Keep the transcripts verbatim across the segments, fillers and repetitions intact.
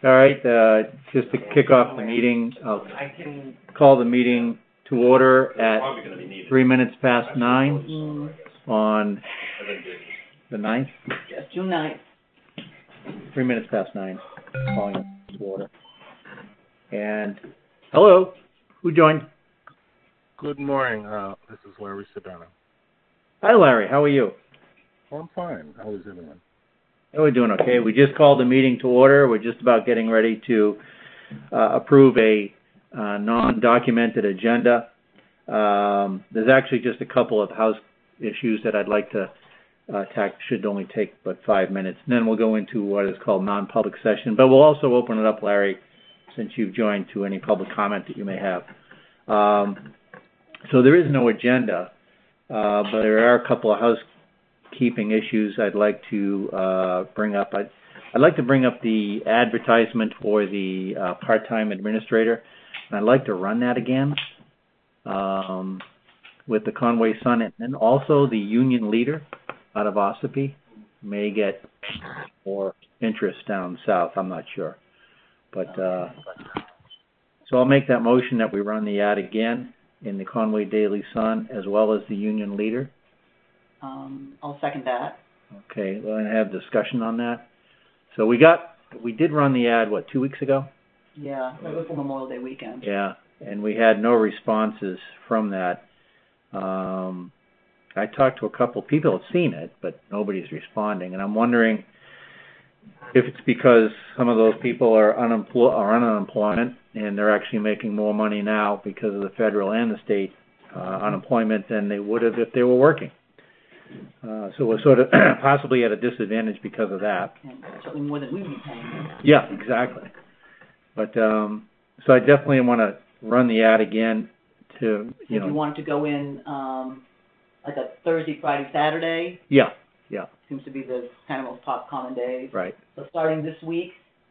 All right, uh, just to kick off the meeting, I'll call the meeting to order at three minutes past nine Mm, on the ninth, yes, June ninth. three minutes past nine, calling it to order. And, hello, who joined? Good morning. Uh, this is Larry Sedano. Hi, Larry, how are you? Oh, I'm fine. How is everyone? Oh, we're doing okay. We just called the meeting to order. We're just about getting ready to uh, approve a uh, non-documented agenda. Um, there's actually just a couple of house issues that I'd like to uh, tack. Should only take but five minutes. And then we'll go into what is called non-public session. But we'll also open it up, Larry, since you've joined, to any public comment that you may have. Um, so there is no agenda, uh, but there are a couple of house keeping issues I'd like to uh, bring up. I'd, I'd like to bring up the advertisement for the uh, part-time administrator, and I'd like to run that again um, with the Conway Sun, and, and also the union leader out of Ossipee may get more interest down south. I'm not sure. But uh, so I'll make that motion that we run the ad again in the Conway Daily Sun as well as the union leader. Um, I'll second that. Okay, we're going to have discussion on that. So we got, we did run the ad, what, two weeks ago? Yeah, it was for Memorial Day weekend. Yeah, and we had no responses from that. Um, I talked to a couple of people who have seen it, but nobody's responding. And I'm wondering if it's because some of those people are, unemploy- are on unemployment and they're actually making more money now because of the federal and the state uh, unemployment than they would have if they were working. Uh, so we're sort of possibly at a disadvantage because of that. And certainly more than we would be paying. Yeah, exactly. But um, so I definitely want to run the ad again to, you if know. you wanted to go in um, like a Thursday, Friday, Saturday, Yeah, yeah, seems to be the kind of most top common days. right. So starting this week,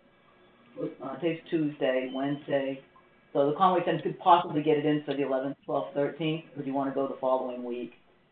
uh, today's Tuesday, Wednesday. So the Conway Center could possibly get it in for the eleventh, twelfth, thirteenth, or do you want to go the following week?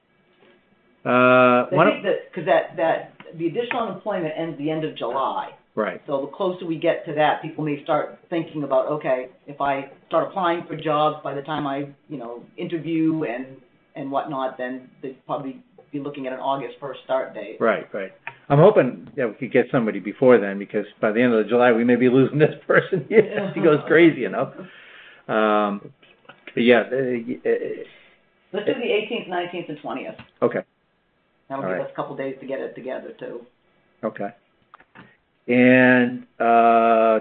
Uh, I why think that, because that, that, the additional unemployment ends the end of July. right. So the closer we get to that, people may start thinking about, okay, if I start applying for jobs by the time I, you know, interview and, and whatnot, then they'd probably be looking at an August first start date. Right, right. I'm hoping that we could get somebody before then, because by the end of July we may be losing this person. Yeah, she goes crazy, you know. Um, but yeah. Uh, uh, Let's do the eighteenth, nineteenth, and twentieth. Okay. That'll All give right. us a couple days to get it together, too. Okay. And, uh,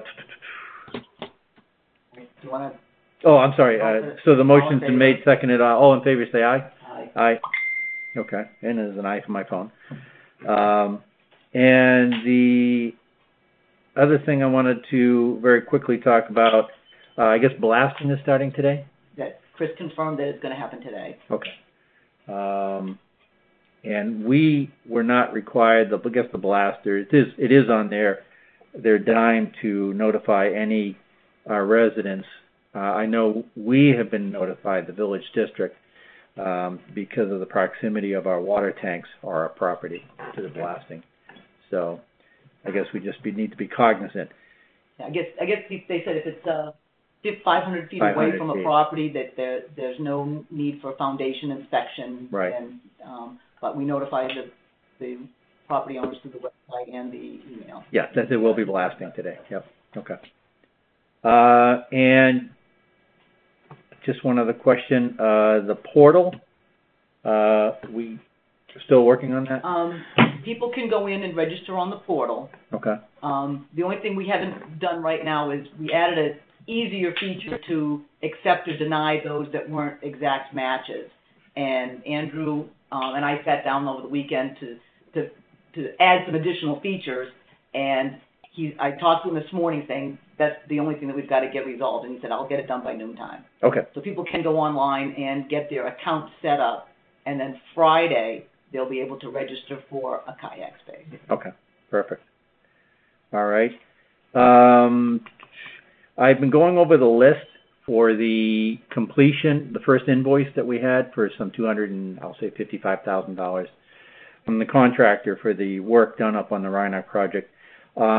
Do you want to? oh, I'm sorry. Uh, so the motion's been made, seconded. Uh, all in favor, say aye. Aye. Aye. Okay. And there's an aye for my phone. Um, and the other thing I wanted to very quickly talk about, uh, I guess blasting is starting today? That Chris confirmed that it's going to happen today. Okay. Um, and we were not required, the, I guess the blaster, it is, it is on their, their dime to notify any uh, residents. Uh, I know we have been notified, the village district, um, because of the proximity of our water tanks or our property to the blasting. So I guess we just be, need to be cognizant. Yeah, I guess I guess they said if it's uh, five hundred feet five hundred away from a feet. property, that there there's no need for foundation inspection. Right. And um, but we notified the the property owners through the website and the email. Yeah, that they will be blasting today. Yep. Okay. Uh, and just one other question. Uh, the portal, uh, we still working on that? Um, people can go in and register on the portal. Okay. Um, the only thing we haven't done right now is we added an easier feature to accept or deny those that weren't exact matches. And Andrew um, and I sat down over the weekend to, to to add some additional features. And he, I talked to him this morning saying that's the only thing that we've got to get resolved. And he said, I'll get it done by noontime. Okay. So people can go online and get their account set up. And then Friday, they'll be able to register for a kayak space. Okay. Perfect. All right. Um, I've been going over the list for the completion, the first invoice that we had for some two hundred and I'll say fifty-five thousand dollars from the contractor for the work done up on the Rhinehart project. Um,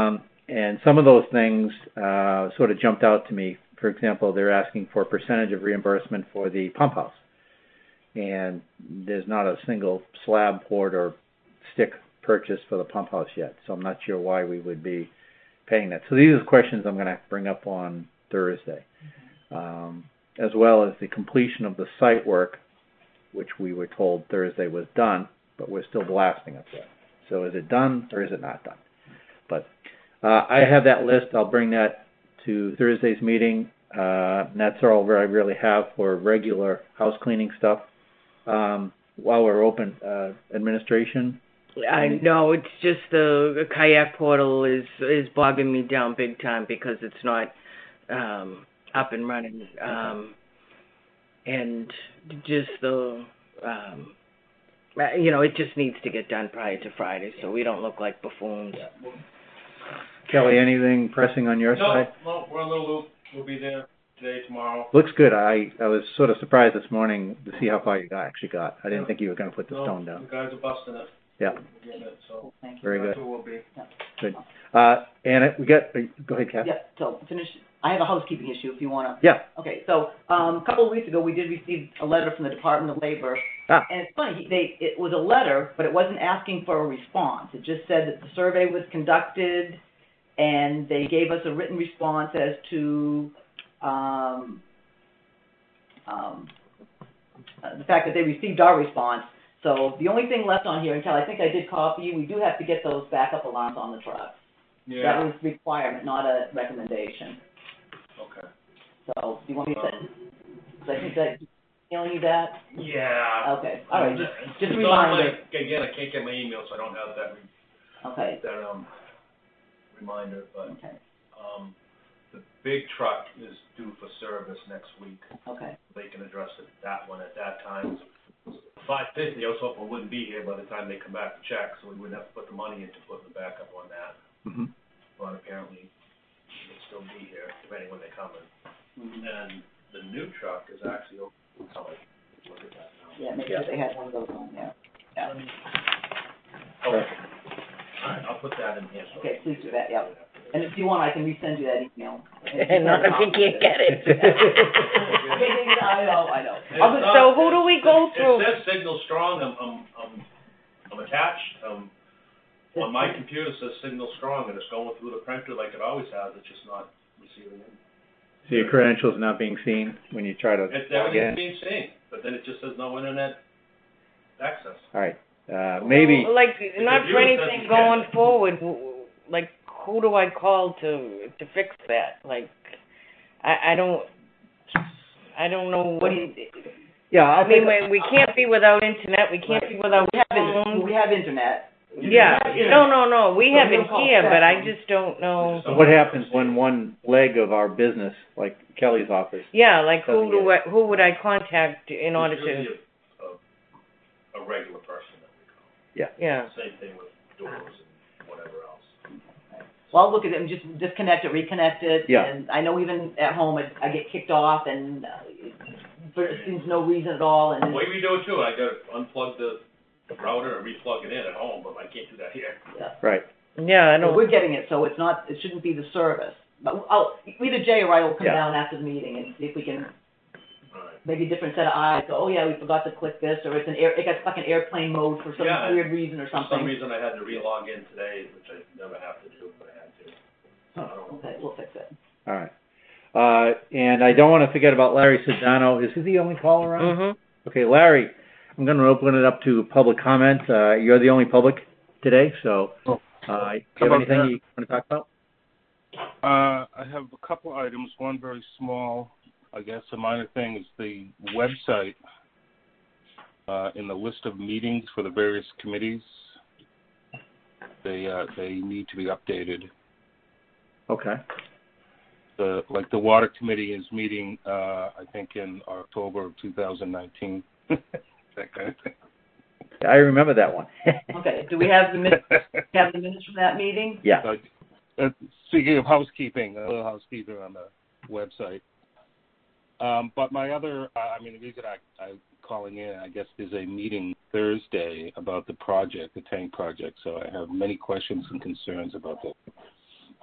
and some of those things uh, sort of jumped out to me. For example, they're asking for a percentage of reimbursement for the pump house, and there's not a single slab poured or stick purchased for the pump house yet, so I'm not sure why we would be paying that. So these are the questions I'm going to bring up on Thursday, um, as well as the completion of the site work, which we were told Thursday was done, but we're still blasting up there. So is it done or is it not done? But uh, I have that list. I'll bring that to Thursday's meeting. Uh, and that's all I really have for regular house cleaning stuff. Um, while we're open, uh, administration. I know, it's just the, the kayak portal is is bogging me down big time because it's not um, up and running, um, and just the um, you know, it just needs to get done prior to Friday so we don't look like buffoons. Yeah. Kelly, anything pressing on your no, side? No, we're on the loop. We'll be there today, tomorrow. Looks good. I, I was sort of surprised this morning to see how far you got, actually got. I didn't yeah. think you were going to put the no, stone down. The guys are busting it. Yeah. It, so Thank you. Very good. That's who we'll be. Yeah. Good. Uh, and it, we got, go ahead, Kathy. Yeah, so finish, I have a housekeeping issue if you want to. Yeah. Okay, so um, a couple of weeks ago, we did receive a letter from the Department of Labor. Ah. And it's funny, they, it was a letter, but it wasn't asking for a response. It just said that the survey was conducted, and they gave us a written response as to um, um, uh, the fact that they received our response. So the only thing left on here, until I think I did copy you, we do have to get those backup alarms on the truck. Yeah. That was a requirement, not a recommendation. Okay. So, do you want me to Um, send, because I think that, emailing you that? Yeah. Okay, all right, just, just a It's on reminder. my- again, I can't get my email, so I don't have that, re- Okay, that, um, reminder, but, okay, um, the big truck is due for service next week. okay. They can address it, that one at that time. Five fifty, I was hoping we wouldn't be here by the time they come back to check, so we wouldn't have to put the money into putting the backup on that. Mm-hmm. But apparently, it'll still be here, depending when they come in. Mhm. And the new truck is actually, oh, sorry, look at that now. Yeah, make Yeah. sure they had one of those on, yeah. Yeah, Okay. All right, I'll put that in here. so- okay, please do that, yeah. And if you want, I can resend you that email. And not if you can't get it. I know, I know. It's I'll just- not- So who do we go it- through? It says Signal Strong, I'm, I'm, I'm, I'm attached, um, on my computer it says Signal Strong, and it's going through the printer like it always has, it's just not receiving it. So your credentials not being seen when you try to It's log in? everything's being seen, but then it just says no internet access. All right. Uh, maybe, Like, not for you anything said- going forward, w- like, who do I call to, to fix that? Like, I, I don't, I don't know what, What do you, yeah, I I'll mean, take, we, we can't be without internet, we can't be without we have, phones. in- we have internet. Yeah, Yeah. no, no, no, we So have we'll it call here, but I Spectrum. just don't know. so what happens when one leg of our business, like Kelly's office, Yeah, like, who Doesn't do get I, who would I contact in order It's usually to, a, a, a regular person that we call. yeah. Same thing with doors and whatever else. Well, I'll look at it and just disconnect it, reconnect it. Yeah. And I know even at home, I, I get kicked off and, uh, for, it seems no reason at all, and. The way we do it too, I gotta unplug the router and replug it in at home, but I can't do that here. Yeah. right? Yeah, I So know. we're getting it, so it's not, it shouldn't be the service. But I'll, either Jay or I will come Yeah. down after the meeting and see if we can, Alright. maybe a different set of eyes, go, oh yeah, we forgot to click this, or it's an air, it got stuck in airplane mode for some Yeah. weird reason or For some something. reason I had to re-log in today, which I never have to do, but I had to. So I don't know. Okay, we'll fix it. All right. Uh, and I don't want to forget about Larry Sedano. Is he the only caller on? Mm-hmm. Okay, Larry, I'm going to open it up to public comment. Uh, you're the only public today, so Oh. uh, do you How have about anything that? you want to talk about? Uh, I have a couple items. One very small, I guess a minor thing, is the website uh, in the list of meetings for the various committees. They uh, they need to be updated. Okay. The like the water committee is meeting, uh, I think in October of two thousand nineteen. That kind of thing. I remember that one. Okay, do we have the minutes, have the minutes from that meeting? Yeah. Uh, speaking of housekeeping, a little housekeeping on the website. Um, but my other, uh, I mean, the reason I, I'm calling in, I guess, is a meeting Thursday about the project, the tank project. So I have many questions and concerns about the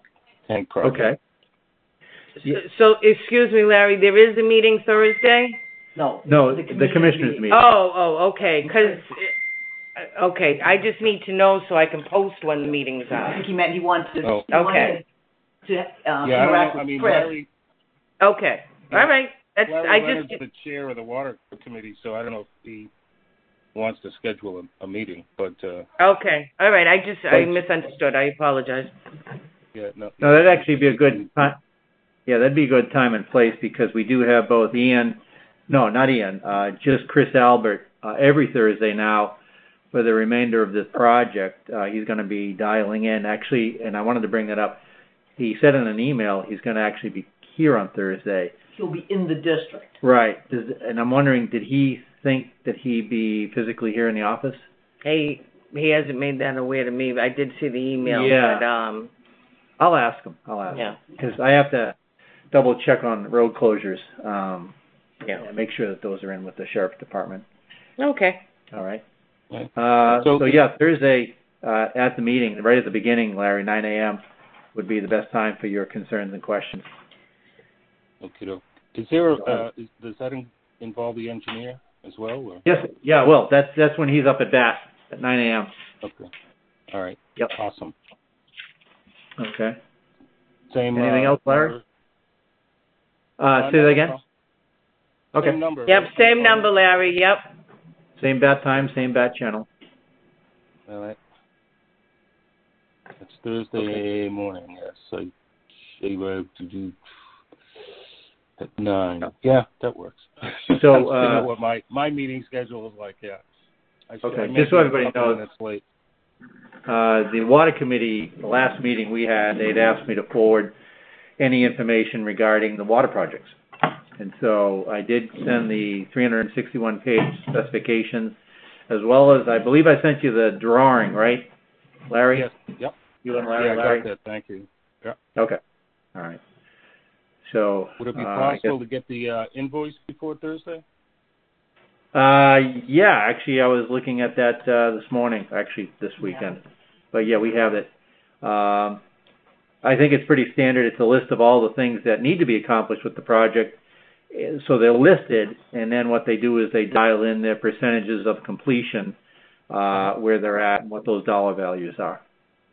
tank project. Okay. So, so, excuse me, Larry, there is a meeting Thursday? No. No, the the commissioners commissioners meeting. meeting. Oh, oh, okay, 'cause, uh, okay, I just need to know so I can post when the meetings I are. think he meant he wants to, Oh. he Okay. wanted to, um, Yeah, I, interact don't know. I with mean, Chris. Larry, Okay, all right, that's, Larry I Leonard's just, the chair of the water committee, so I don't know if he wants to schedule a, a meeting, but uh, okay, all right, I just, I But- misunderstood, I apologize. yeah, no. No, that'd actually be a good time. Yeah, that'd be a good time and place because we do have both Ian, no, not Ian, uh, just Chris Albert, uh, every Thursday now for the remainder of this project. Uh, he's going to be dialing in actually, and I wanted to bring that up. He said in an email he's going to actually be here on Thursday. He'll be in the district. Right. Does, and I'm wondering, did he think that he'd be physically here in the office? Hey, he hasn't made that aware to me, I did see the email, Yeah. but, um, I'll ask him. I'll ask yeah, him because I have to double check on road closures. Um, yeah, and make sure that those are in with the sheriff's department. okay. All right. Right. Uh, so, So- yeah, Thursday uh, at the meeting, right at the beginning, Larry, nine a.m. would be the best time for your concerns and questions. Okay, doke. Is there, uh, is, does that in, involve the engineer as well? Or? Yes. Yeah. Well, that's that's when he's up at bat at nine a.m. Okay. All right. Yep. Awesome. Okay. Same. Anything uh, else, Larry? number? Uh, say no, that again. no. Okay. Same number. Yep, right? same number, Larry, yep. Same bat time, same bat channel. All right. It's Thursday morning. Yes, I say uh, to do at nine. Yeah, that works. So, I just didn't know uh, what my my meeting schedule is like. Yeah. I, Okay, I may just so be a everybody couple knows. minutes late. Uh, the water committee, the last meeting we had, they'd asked me to forward any information regarding the water projects. And so I did send the three hundred sixty-one page specifications, as well as, I believe I sent you the drawing, right, Larry? Yes. Yep. You and Larry, Yeah, I Larry? got that. Thank you. Yeah. Okay, all right. So, Would it be uh, I guess- possible to get the uh, invoice before Thursday? Uh, yeah, actually, I was looking at that, uh, this morning, actually, this weekend. But yeah, we have it. Um, I think it's pretty standard. It's a list of all the things that need to be accomplished with the project. Eh, So they're listed, and then what they do is they dial in their percentages of completion, uh, where they're at and what those dollar values are.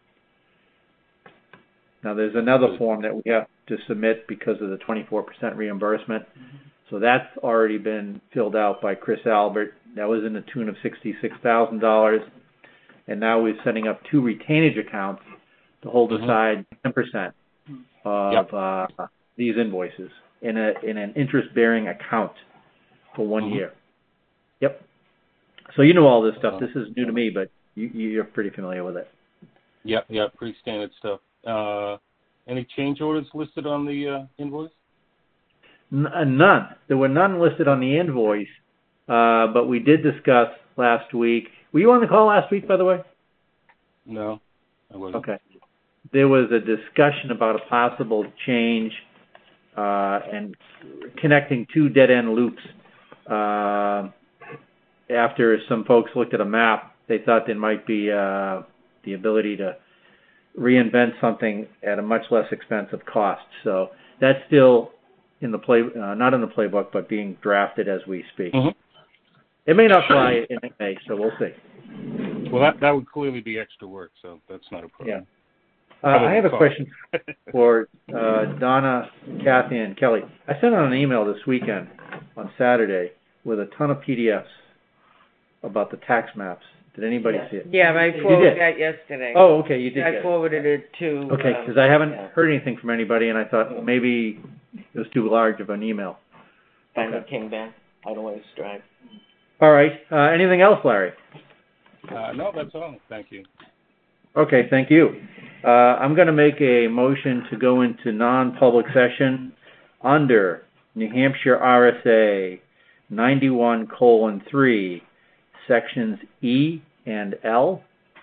Now, there's another form that we have to submit because of the twenty-four percent reimbursement. So that's already been filled out by Chris Albert. That was in the tune of sixty-six thousand dollars. And now we're setting up two retainage accounts to hold Mhm. aside ten percent of Yep. uh, these invoices in a in an interest-bearing account for one Mhm. year. Yep. So you know all this stuff. This is new to me, but you, you're pretty familiar with it. Yep. Yeah. Pretty standard stuff. Uh, any change orders listed on the uh, invoice? N- uh, none. There were none listed on the invoice, uh, but we did discuss last week. Were you on the call last week, by the way? No, I wasn't. Okay. There was a discussion about a possible change uh, and connecting two dead-end loops. Uh, after some folks looked at a map, they thought there might be uh, the ability to reinvent something at a much less expensive cost. So that's still in the play, uh, not in the playbook, but being drafted as we speak. Mhm. It may not fly in May, so we'll see. Well, that that would clearly be extra work, so that's not a problem. Yeah. Uh, Other I have than a cost. question for uh, Donna, Kathy, and Kelly. I sent out an email this weekend on Saturday with a ton of P D Fs about the tax maps. Did anybody Yes. see it? Yeah, I You forwarded did? that yesterday. Oh, okay, you did get I it. forwarded it to. Okay, um, because I haven't yeah, heard anything from anybody, and I thought, well, maybe it was too large of an email. Finally Okay. came back, Idleways Drive. All right. Uh, anything else, Larry? Uh, no, that's all. Thank you. Okay, thank you. Uh, I'm going to make a motion to go into non-public session under New Hampshire R S A ninety-one colon three, sections E and L.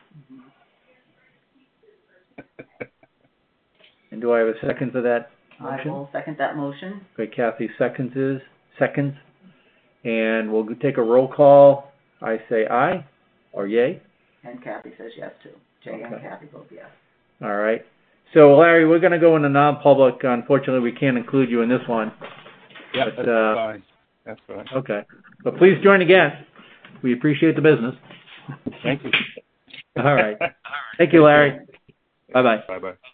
And do I have a second to that I motion? will second that motion. Okay, Kathy seconds is, seconds. And we'll take a roll call. I say aye or yay. And Kathy says yes too. Jay and Okay. Kathy both yes. All right. So, Larry, we're going to go into non-public. Unfortunately, we can't include you in this one. Yeah, But, that's uh, fine. That's fine. Okay. But please join again. We appreciate the business. Thank you. All right. Thank you, Larry. Bye-bye. Bye-bye.